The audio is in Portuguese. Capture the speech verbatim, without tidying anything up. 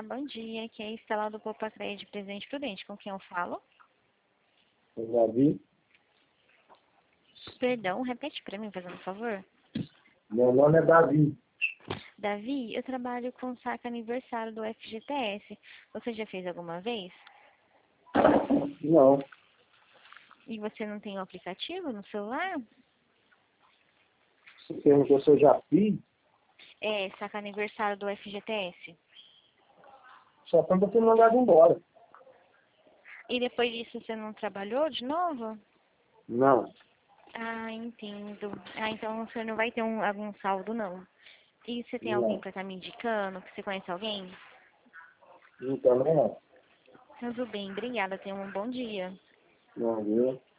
bom dia. Aqui é a Estela do Poupa Crédito Presidente Prudente. Com quem eu falo? Davi. Perdão, repete para mim, fazendo um favor. Meu nome é Davi. Davi, eu trabalho com o saque aniversário do F G T S. Você já fez alguma vez? Não. E você não tem o aplicativo no celular? Você perguntou se eu já fiz? É, saque aniversário do F G T S. Só quando eu fui mandado embora. E depois disso você não trabalhou de novo? Não. Ah, entendo. Ah, então você não vai ter um, algum saldo, não. E você tem alguém Não. para estar me indicando? Que você conhece alguém? Não também não. Tudo bem, obrigada. Tenha um bom dia. Não, viu?